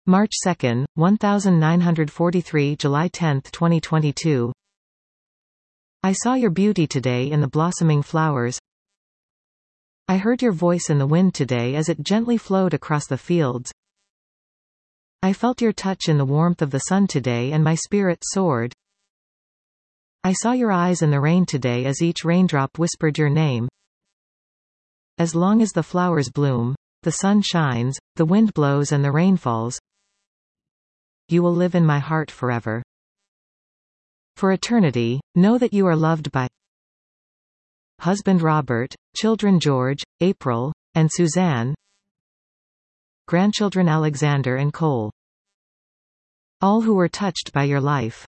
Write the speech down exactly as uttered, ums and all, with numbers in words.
March second, nineteen forty-three, July tenth, twenty twenty-two. I saw your beauty today in the blossoming flowers. I heard your voice in the wind today as it gently flowed across the fields. I felt your touch in the warmth of the sun today and my spirit soared. I saw your eyes in the rain today as each raindrop whispered your name. As long as the flowers bloom, the sun shines, the wind blows and the rain falls, you will live in my heart forever. For eternity, know that you are loved by husband Robert, children George, April, and Suzanne, grandchildren Alexander and Cole. All who were touched by your life.